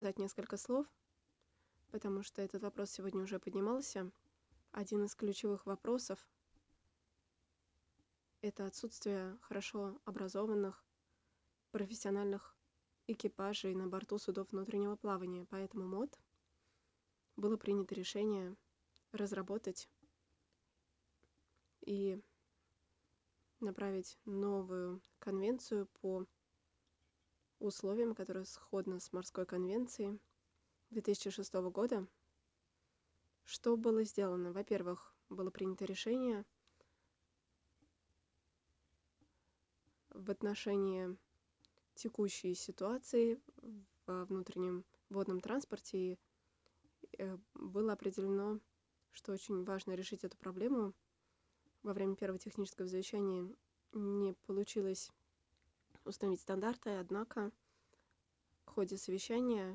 сказать несколько слов, потому что этот вопрос сегодня уже поднимался. Один из ключевых вопросов — это отсутствие хорошо образованных профессиональных экипажей на борту судов внутреннего плавания. Поэтому МОД было принято решение разработать и направить новую конвенцию по условиям, которые сходны с морской конвенцией 2006 года. Что было сделано? Во-первых, было принято решение в отношении текущей ситуации во внутреннем водном транспорте. Было определено, что очень важно решить эту проблему. Во время первого технического совещания не получилось установить стандарты, однако в ходе совещания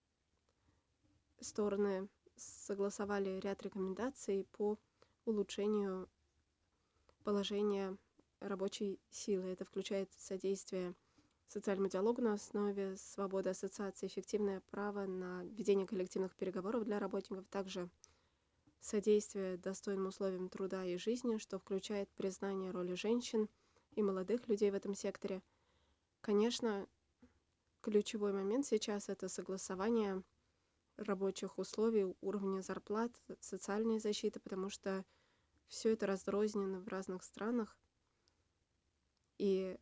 стороны согласовали ряд рекомендаций по улучшению положения рабочей силы. Это включает содействие социальному диалогу на основе свободы ассоциации, эффективное право на ведение коллективных переговоров для работников, также содействие достойным условиям труда и жизни, что включает признание роли женщин и молодых людей в этом секторе. Конечно, ключевой момент сейчас — это согласование рабочих условий, уровня зарплат, социальной защиты, потому что все это разрознено в разных странах. И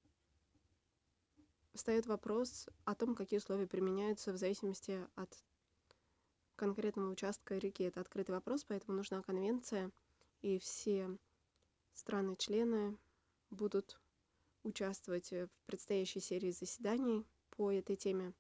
встает вопрос о том, какие условия применяются в зависимости от конкретного участка реки. Это открытый вопрос, поэтому нужна конвенция, и все страны-члены будут участвовать в предстоящей серии заседаний по этой теме,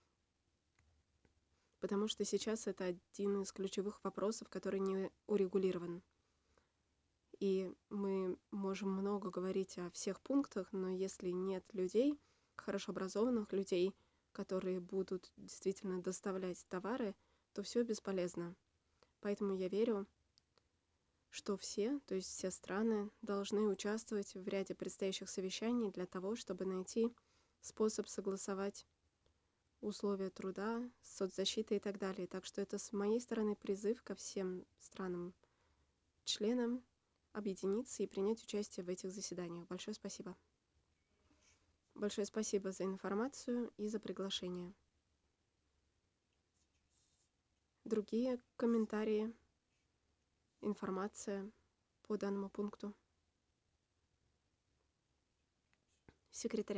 потому что сейчас это один из ключевых вопросов, который не урегулирован. И мы можем много говорить о всех пунктах, но если нет людей, хорошо образованных людей, которые будут действительно доставлять товары, то все бесполезно. Поэтому я верю, что все, то есть все страны, должны участвовать в ряде предстоящих совещаний для того, чтобы найти способ согласовать условия труда, соцзащиты и так далее. Так что это с моей стороны призыв ко всем странам-членам объединиться и принять участие в этих заседаниях. Большое спасибо. Большое спасибо за информацию и за приглашение. Другие комментарии, информация по данному пункту? Секретарь.